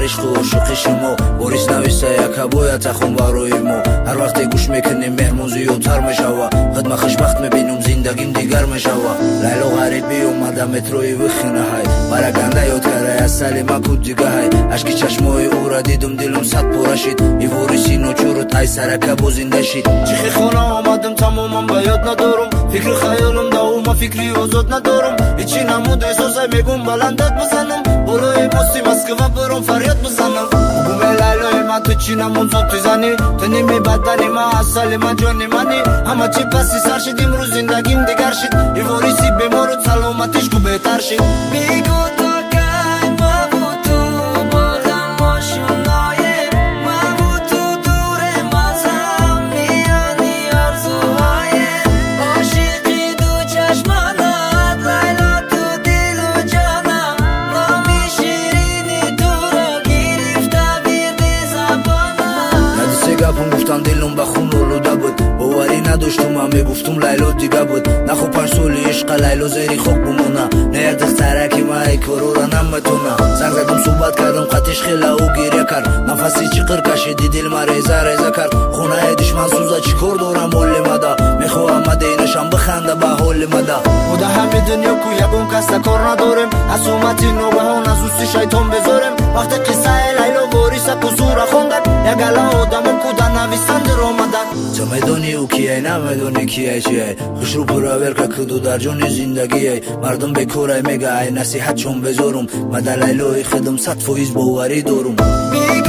عشق و عاشق شما بوریس نویسه یک باید خون برای ما هر وقت گوش میکنیم مهمون زیادتر میشوه خدمت خوشبخت میبینم زندگیم دیگر میشوه لیلا غریبی اومده متروی وخینه های برگنده یاد کرده از سلیمه کود دیگه های اشکی چشمای او را دیدم دلم صد پاره شد ای وریسی نوچور تای سرکه با زنده شد چخی خونه آمدم تماما به یاد ندارم فکر خیالم داوم فکری آزاد ندارم هیچی نمود احساسای میگم بلندت بزنم بالای ماستی مسکوه برم فریاد بزنم بوم لیلای من تو چی نمونزاد تو زنی تو نیمی بدنی من اصلی من جانی منی همه چی پسی سر شد امروز زندگیم دیگر شد ای وریسی بیمار و سلامتیش کو بهتر شد بگو تا کی ما و تو بازم آشناییم ما و تو دوریم از هم میانی آرزوهاییم عاشقی دو چشمانت لیلا تو دل و جانم نامی شیرینی تو را گرفته بیرد زبانم ندیسه گپم گفتم دلم به خون آلوده بود باوری نداشتم من میگفتم لیلا دیگه بود نخو 5 سال عشق لیلا زیری خوب بمونه نه دخترکی ما ای کارو را نمیتونه زنگ زدم صحبت کردم قطعش خیلی او گریه کرد نفسی چیقر کشیدی دل ما ریزه کرد خونه دشمن سوزا چیکار دارم حال مده میخوام مدینشم بخنده به حال مده بوده همه دنیا کو یکون کس کار نداریم حسومتی نوبهان از اوستی شیطان بذاریم وقتی قصه لیلا وریسه قصور خوندن یک گله آدم کو در نویسنده رو آمدن تو میدونی او کیه نمیدونی کیه چیه خوش رو پراور که کدو در جون زندگیه مردم بکوره میگه ای نصیحت چون بذارم مده لیلای خدم 100% باوری دارم